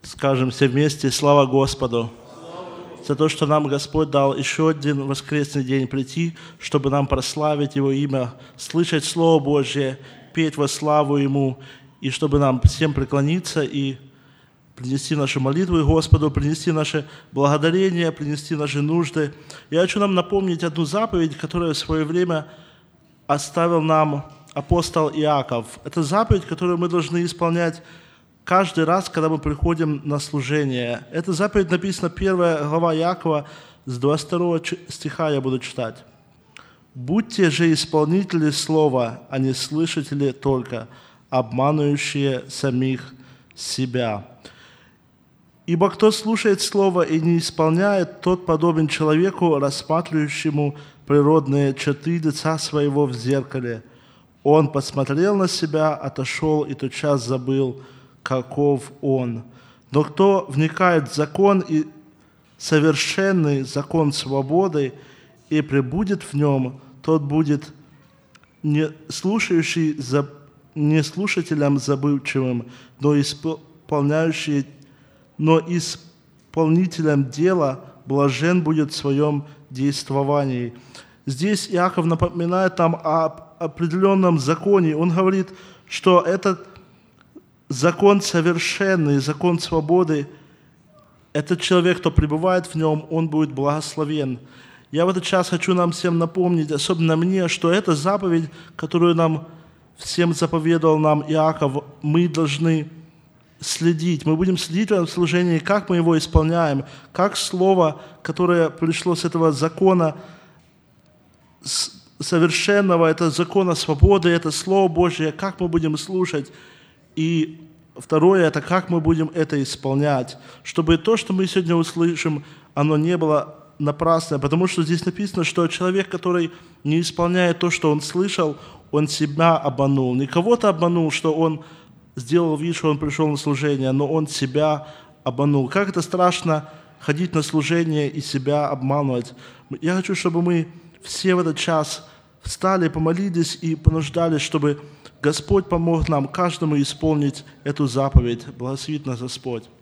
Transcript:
Скажем все вместе: слава Господу! За то, что нам Господь дал еще один воскресный день прийти, чтобы нам прославить Его имя, слышать Слово Божье, петь во славу Ему, и чтобы нам всем преклониться и принести наши молитвы Господу, принести наше благодарение, принести наши нужды. Я хочу нам напомнить одну заповедь, которую в свое время оставил нам апостол Иаков. Это заповедь, которую мы должны исполнять каждый раз, когда мы приходим на служение. Эта заповедь написана 1 глава Иакова, с 22 стиха я буду читать. «Будьте же исполнители слова, а не слышатели только, обманывающие самих себя. Ибо кто слушает слово и не исполняет, тот подобен человеку, рассматривающему природные черты лица своего в зеркале. Он посмотрел на себя, отошел и тотчас забыл, каков он. Но кто вникает в закон и совершенный закон свободы и пребудет в нем, тот будет не слушателем забывчивым, но исполнителем дела блажен будет в своем действовании». Здесь Иаков напоминает нам о определенном законе. Он говорит, что этот закон совершенный, закон свободы, этот человек, кто пребывает в нем, он будет благословен. Я в этот час хочу нам всем напомнить, особенно мне, что эта заповедь, которую нам всем заповедовал нам Иаков, мы должны следить. Мы будем следить в этом служении, как мы его исполняем, как слово, которое пришло с этого закона совершенного, это закона свободы, это Слово Божье, как мы будем слушать. И второе, это как мы будем это исполнять, чтобы то, что мы сегодня услышим, оно не было напрасное, потому что здесь написано, что человек, который не исполняет то, что он слышал, он себя обманул. Не кого-то обманул, что он сделал вид, что он пришел на служение, но он себя обманул. Как это страшно ходить на служение и себя обманывать. Я хочу, чтобы мы все в этот час встали, помолились и понуждались, чтобы Господь помог нам каждому исполнить эту заповедь. Благословит нас Господь.